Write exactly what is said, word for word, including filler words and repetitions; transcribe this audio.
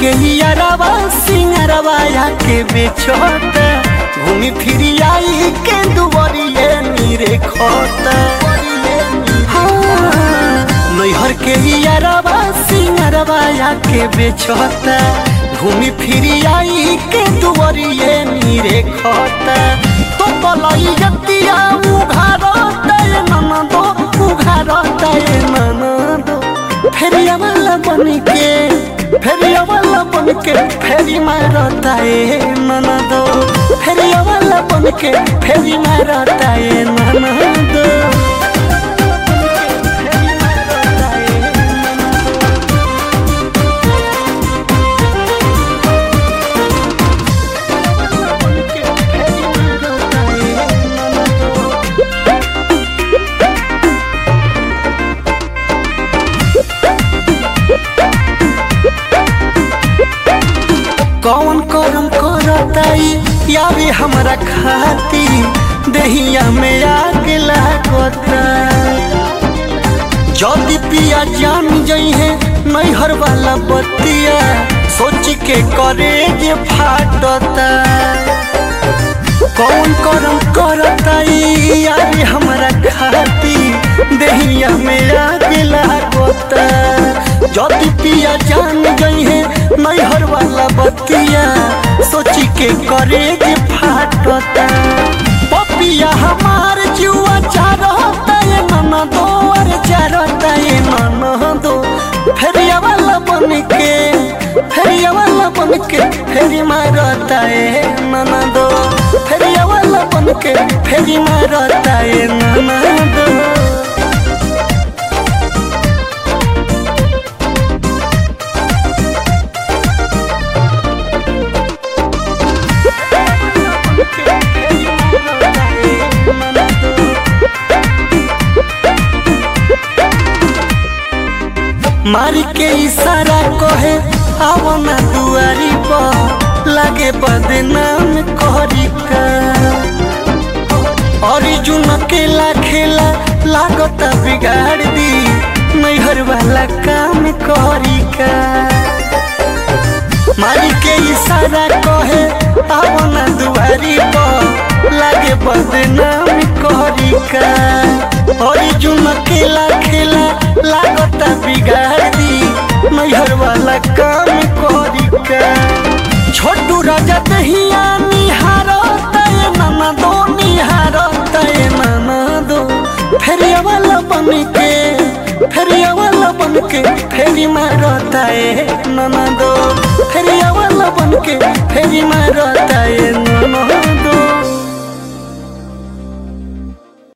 के यारवा सिंगरवा के बेचोता घूमी फिरी आई के दुबरिए नीरे खोता नैहर के यारवा सिंगरवा के बेचोता घूमी फिरी आई के दुबरिए नीरे खोता तो पलाई जतिया उघारता ननदो उघारता ननदो फेरिया वाला बन के फेरिया वाला बन के फेरी मारता है ननदो फेरिया वाला बन के फेरी मारता है ननदो। कौन करम करताई यावे हमरा खाती दहिया में आग लागता जल्दी पिया जान जई है नैहर वाला बतिया सोच के करे जे फाटता कौन करम करताई यावे हमरा खाती दहिया में आग लागता जल्दी पिया जान गई है नैहर वाला बतिया सोची के करे जे फाटता पपिया हमार जुआ चारता है ननदो अरे चारता है ननदो फेरिया वाला बन के फेरिया वाला बन के फेरी मारता है ननदो फेरिया वाला बन के फेरी मारता है ननदो। मारी के इशारा कहे आओ ना दुआरी पर लागे बदनाम करी का अर्जुन अकेला खेला लागता बिगाड़ दी नैहर वाला काम करी का मारी के इशारा कहे आओ ना दुआरी पर लागे बदनाम करी का अर्जुन अकेला खेला लागता बिगाड़ दी नैहर वाला काम करी का छोटू राजा दहिया निहारता है ननदो निहारता है ननदो फेरिया वाला बन के फेरिया वाला बन के फेरी मारता है ननदो फेरिया वाला बन के फेरी मारता है ननदो।